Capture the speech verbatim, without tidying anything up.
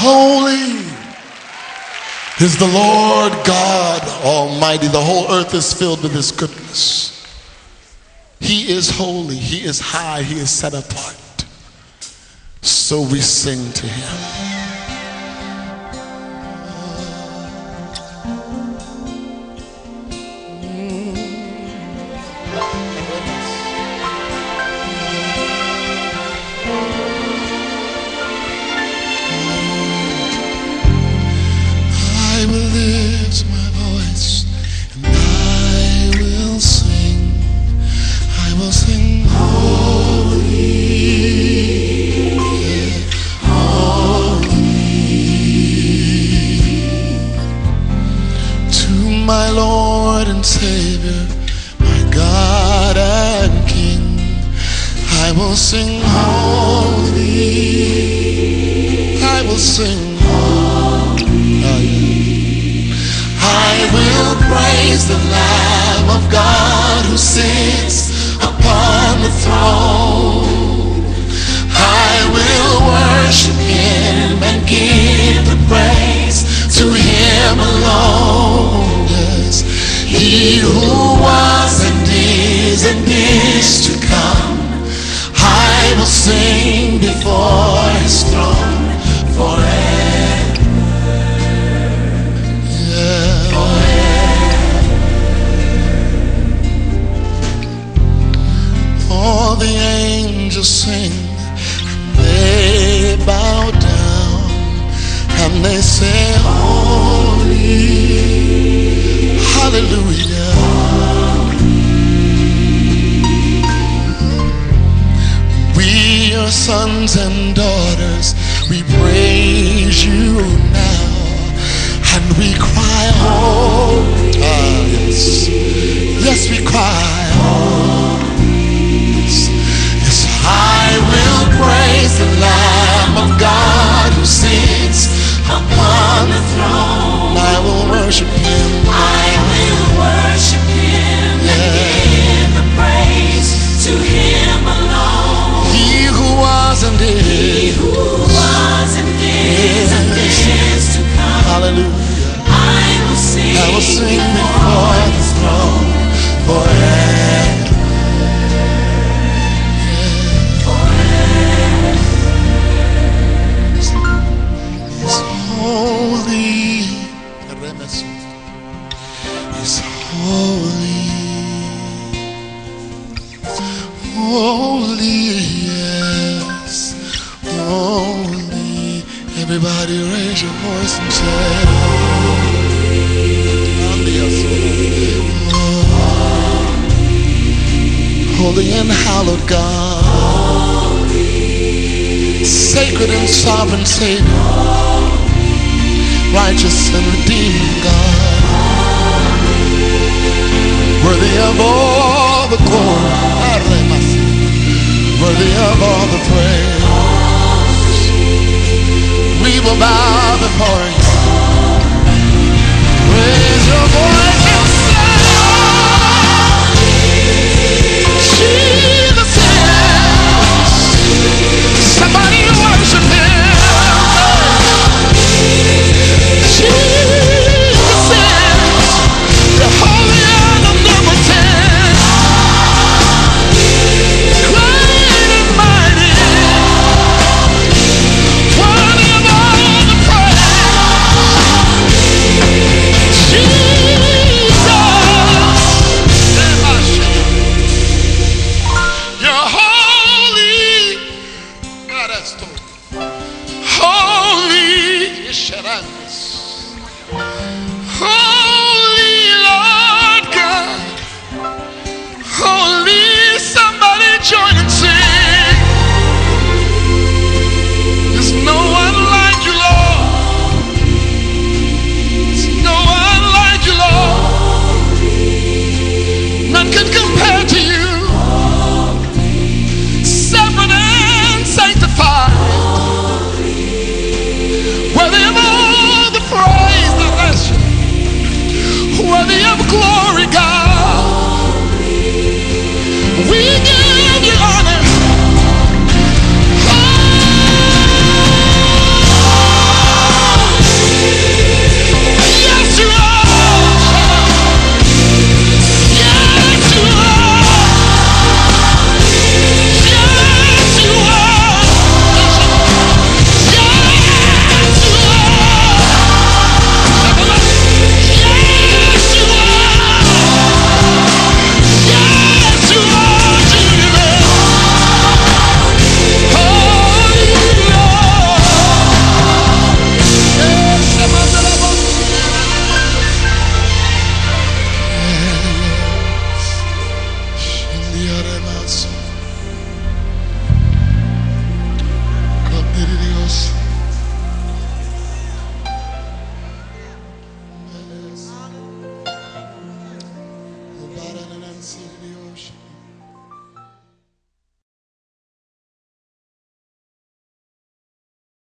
Holy is the Lord God Almighty. The whole earth is filled with his goodness. He is holy, he is high, he is set apart. So we sing to him. I will lift my voice and I will sing. I will sing holy, holy to my Lord and Savior, my God and King. I will sing holy, I will sing I will praise the Lamb of God who sits upon the throne. I will worship him and give the praise to him alone. Yes, he who was and is and is to come. I will sing before his throne forever. All the angels sing, and they bow down, and they say, holy, hallelujah. We are sons and daughters, we praise you now, and we cry, holy. Ah, yes, yes, we cry, holy. I will praise the Lamb of God who sits upon the throne. I will worship him. I will worship him yeah. and give the praise to him alone. He who was and is. He who was and is and is to come. Hallelujah. I will sing, I will sing before his throne forever. Holy, is holy, holy, yes, holy. Everybody raise your voice and say, holy, holy and hallowed God, sacred and sovereign Savior, righteous and redeeming God, worthy of all the glory, worthy of all the praise. We will bow before you.